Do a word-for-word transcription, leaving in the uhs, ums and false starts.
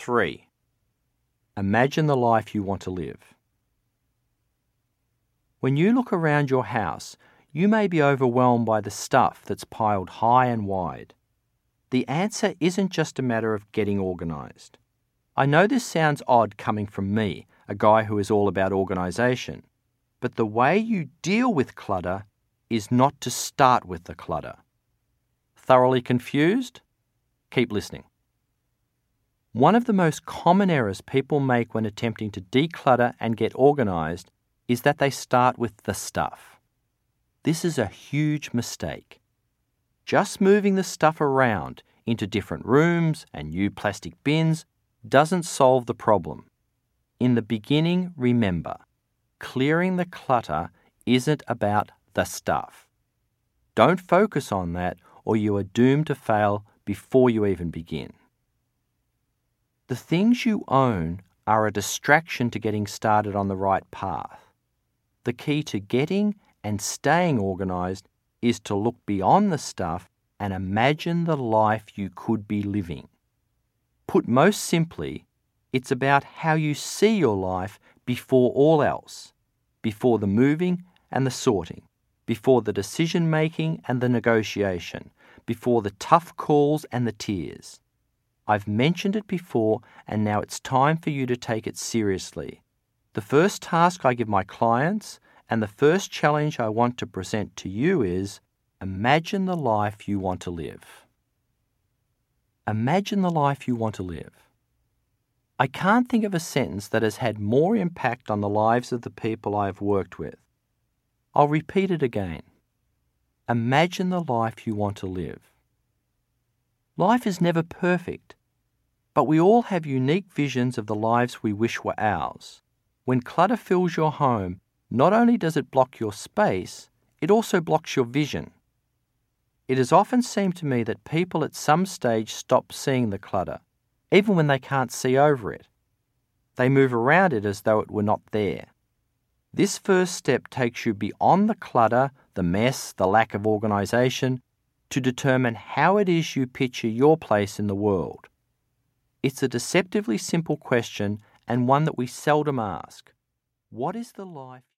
three. Imagine the life you want to live. When you look around your house, you may be overwhelmed by the stuff that's piled high and wide. The answer isn't just a matter of getting organised. I know this sounds odd coming from me, a guy who is all about organisation, but the way you deal with clutter is not to start with the clutter. Thoroughly confused? Keep listening. One of the most common errors people make when attempting to declutter and get organised is that they start with the stuff. This is a huge mistake. Just moving the stuff around into different rooms and new plastic bins doesn't solve the problem. In the beginning, remember, clearing the clutter isn't about the stuff. Don't focus on that or you are doomed to fail before you even begin. The things you own are a distraction to getting started on the right path. The key to getting and staying organised is to look beyond the stuff and imagine the life you could be living. Put most simply, it's about how you see your life before all else, before the moving and the sorting, before the decision-making and the negotiation, before the tough calls and the tears. I've mentioned it before, and now it's time for you to take it seriously. The first task I give my clients and the first challenge I want to present to you is imagine the life you want to live. Imagine the life you want to live. I can't think of a sentence that has had more impact on the lives of the people I have worked with. I'll repeat it again. Imagine the life you want to live. Life is never perfect, but we all have unique visions of the lives we wish were ours. When clutter fills your home, not only does it block your space, it also blocks your vision. It has often seemed to me that people at some stage stop seeing the clutter, even when they can't see over it. They move around it as though it were not there. This first step takes you beyond the clutter, the mess, the lack of organisation, to determine how it is you picture your place in the world. It's a deceptively simple question and one that we seldom ask. What is the life